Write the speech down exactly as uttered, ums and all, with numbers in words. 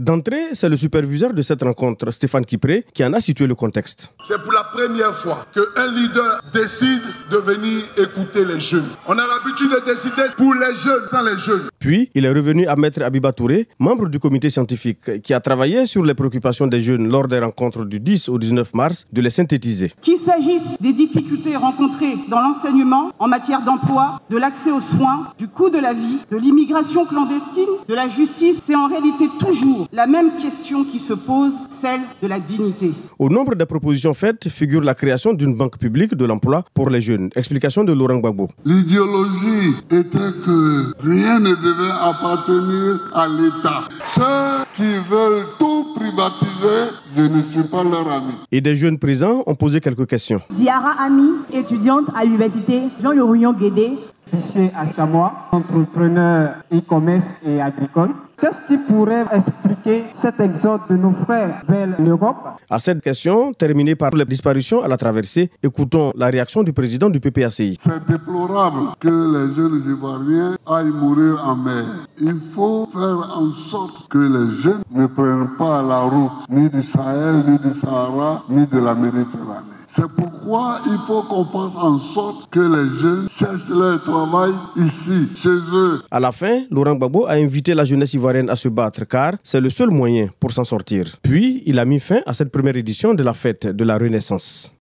D'entrée, c'est le superviseur de cette rencontre, Stéphane Kipré, qui en a situé le contexte. C'est pour la première fois qu'un leader décide de venir écouter les jeunes. On a l'habitude de décider pour les jeunes, sans les jeunes. Puis, il est revenu à Maître Abiba Touré, membre du comité scientifique, qui a travaillé sur les préoccupations des jeunes lors des rencontres du dix au dix-neuf mars, de les synthétiser. Qu'il s'agisse des difficultés rencontrées dans l'enseignement, en matière d'emploi, de l'accès aux soins, du coût de la vie, de l'immigration clandestine, de la justice, c'est en réalité toujours la même question qui se pose, celle de la dignité. Au nombre des propositions faites figure la création d'une banque publique de l'emploi pour les jeunes. Explication de Laurent Gbagbo. L'idéologie était que rien ne devait appartenir à l'État. Ceux qui veulent tout privatiser, je ne suis pas leur ami. Et des jeunes présents ont posé quelques questions. Ziara Ami, étudiante à l'université Jean-Louis Guédé. Lycée à Samoa, entrepreneur e-commerce et agricole. Qu'est-ce qui pourrait expliquer cet exode de nos frères vers l'Europe? À cette question, terminée par les disparitions à la traversée, écoutons la réaction du président du P P A C I. C'est déplorable que les jeunes Ivoiriens aillent mourir en mer. Il faut faire en sorte que les jeunes ne prennent pas la route ni du Sahel, ni du Sahara, ni de la Méditerranée. C'est pourquoi il faut qu'on fasse en sorte que les jeunes cherchent leur travail ici, chez eux. À la fin, Laurent Gbagbo a invité la jeunesse ivoirienne à se battre car c'est le seul moyen pour s'en sortir. Puis, il a mis fin à cette première édition de la fête de la Renaissance.